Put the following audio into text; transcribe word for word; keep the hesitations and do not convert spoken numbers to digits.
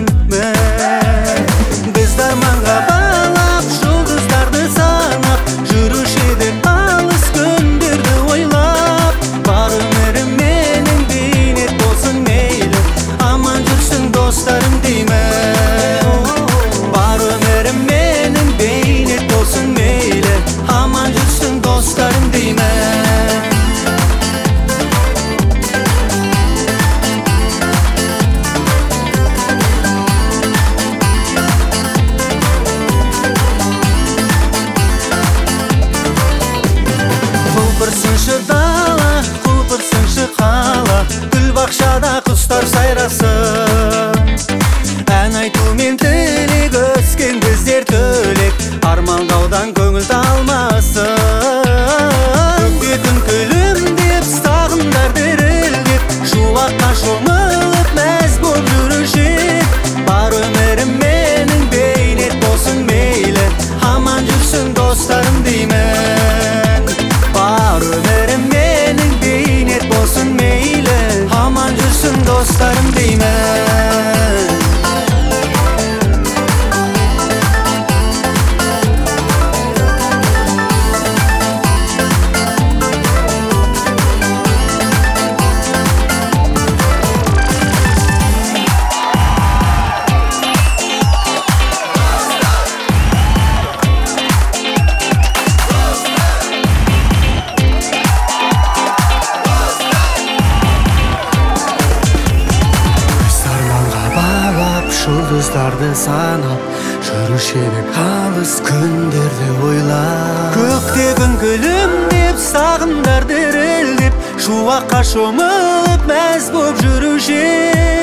мен. Біз дарманға балап жұлдыздарды санап жүруші едік алыс күндерді ойлап. Бар өмірім менің бейнет болсын мейлі, аман жүрсін достарым деймін. Бар өмірім менің бейнет болсын мейлі, аман жүрсін достарым деймін. Құлпырсыншы дала, құлпырсыншы қала, гүл бақшада құстар сайрасын. Ән айтумен тілек өскен біздер төлек, армандаудан көңіл талмасын. Көкте күн күлімдеп, сағымдар дірілдеп, шуаққа шомылып мәз боп жүруші едік. Бар өмірім менің бейнет болсын мейлі, аман жүрсін достарым деймін. Бар өмірім менің бейнет болсын мейлі, аман жүрсін достарым деймін. Жұлдыздарды санап жүруші едік алыс күндерді ойлап. Көкте күн күлімдеп, сағымдар дірілдеп, шуаққа шомылып мәз боп жүруші едік.